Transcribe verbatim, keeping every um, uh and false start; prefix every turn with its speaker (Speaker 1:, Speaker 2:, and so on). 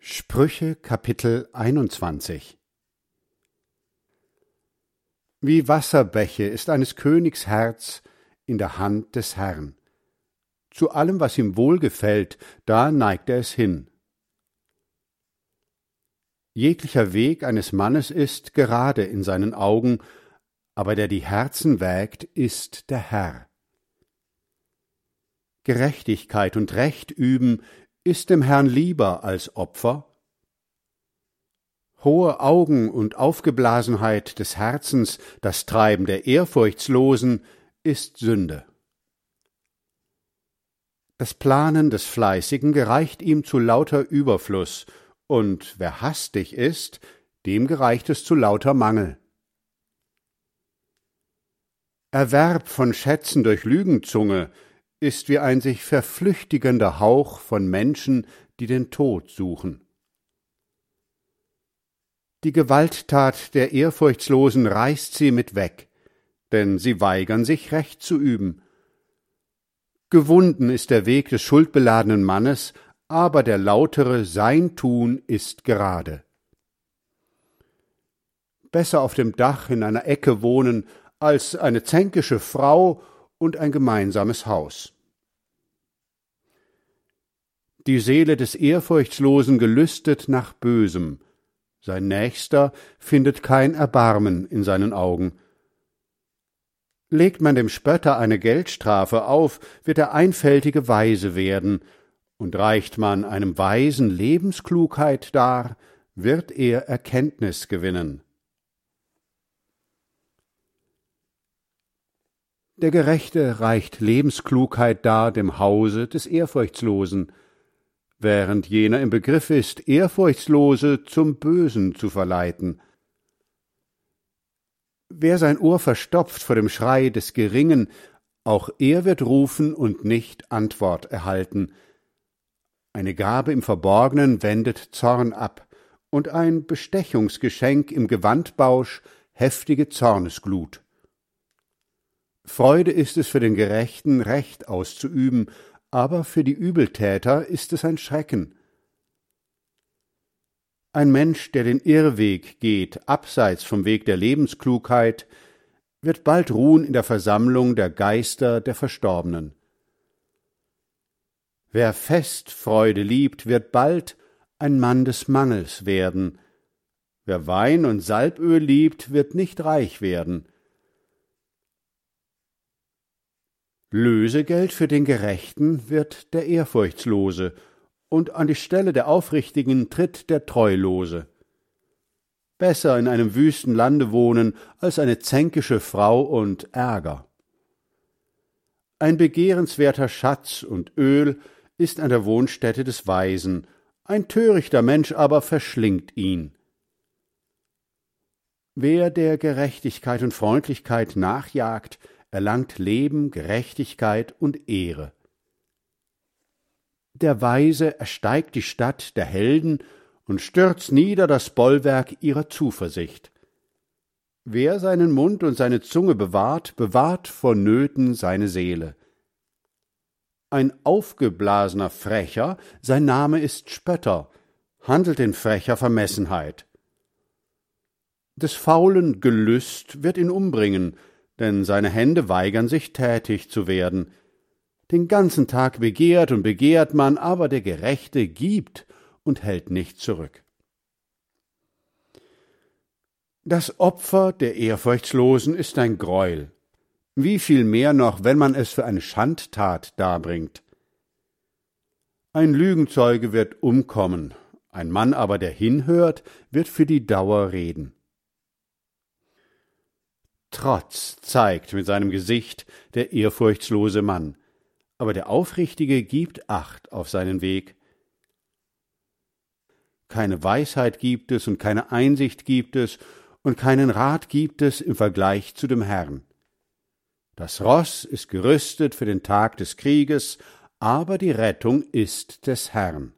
Speaker 1: Sprüche Kapitel einundzwanzig. Wie Wasserbäche ist eines Königs Herz in der Hand des Herrn. Zu allem, was ihm wohlgefällt, da neigt er es hin. Jeglicher Weg eines Mannes ist gerade in seinen Augen, aber der die Herzen wägt, ist der Herr. Gerechtigkeit und Recht üben ist dem Herrn lieber als Opfer. Hohe Augen und Aufgeblasenheit des Herzens, das Treiben der Ehrfurchtslosen, ist Sünde. Das Planen des Fleißigen gereicht ihm zu lauter Überfluss, und wer hastig ist, dem gereicht es zu lauter Mangel. Erwerb von Schätzen durch Lügenzunge ist wie ein sich verflüchtigender Hauch von Menschen, die den Tod suchen. Die Gewalttat der Ehrfurchtslosen reißt sie mit weg, denn sie weigern sich, Recht zu üben. Gewunden ist der Weg des schuldbeladenen Mannes, aber der lautere sein Tun ist gerade. Besser auf dem Dach in einer Ecke wohnen, als eine zänkische Frau und ein gemeinsames Haus. Die Seele des Ehrfurchtslosen gelüstet nach Bösem, sein Nächster findet kein Erbarmen in seinen Augen. Legt man dem Spötter eine Geldstrafe auf, wird er einfältige Weise werden, und reicht man einem Weisen Lebensklugheit dar, wird er Erkenntnis gewinnen. Der Gerechte reicht Lebensklugheit dar dem Hause des Ehrfurchtslosen, während jener im Begriff ist, Ehrfurchtslose zum Bösen zu verleiten. Wer sein Ohr verstopft vor dem Schrei des Geringen, auch er wird rufen und nicht Antwort erhalten. Eine Gabe im Verborgenen wendet Zorn ab, und ein Bestechungsgeschenk im Gewandbausch heftige Zornesglut. Freude ist es für den Gerechten, Recht auszuüben, aber für die Übeltäter ist es ein Schrecken. Ein Mensch, der den Irrweg geht, abseits vom Weg der Lebensklugheit, wird bald ruhen in der Versammlung der Geister der Verstorbenen. Wer fest Freude liebt, wird bald ein Mann des Mangels werden. Wer Wein und Salböl liebt, wird nicht reich werden. Lösegeld für den Gerechten wird der Ehrfurchtslose, und an die Stelle der Aufrichtigen tritt der Treulose. Besser in einem wüsten Lande wohnen, als eine zänkische Frau und Ärger. Ein begehrenswerter Schatz und Öl ist an der Wohnstätte des Weisen, ein törichter Mensch aber verschlingt ihn. Wer der Gerechtigkeit und Freundlichkeit nachjagt, erlangt Leben, Gerechtigkeit und Ehre. Der Weise ersteigt die Stadt der Helden und stürzt nieder das Bollwerk ihrer Zuversicht. Wer seinen Mund und seine Zunge bewahrt, bewahrt vor Nöten seine Seele. Ein aufgeblasener Frecher, sein Name ist Spötter, handelt in frecher Vermessenheit. Des Faulen Gelüst wird ihn umbringen, denn seine Hände weigern sich, tätig zu werden. Den ganzen Tag begehrt und begehrt man, aber der Gerechte gibt und hält nicht zurück. Das Opfer der Ehrfurchtslosen ist ein Greuel. Wie viel mehr noch, wenn man es für eine Schandtat darbringt. Ein Lügenzeuge wird umkommen, ein Mann aber, der hinhört, wird für die Dauer reden. Trotz zeigt mit seinem Gesicht der ehrfurchtslose Mann, aber der Aufrichtige gibt Acht auf seinen Weg. Keine Weisheit gibt es und keine Einsicht gibt es und keinen Rat gibt es im Vergleich zu dem Herrn. Das Ross ist gerüstet für den Tag des Krieges, aber die Rettung ist des Herrn.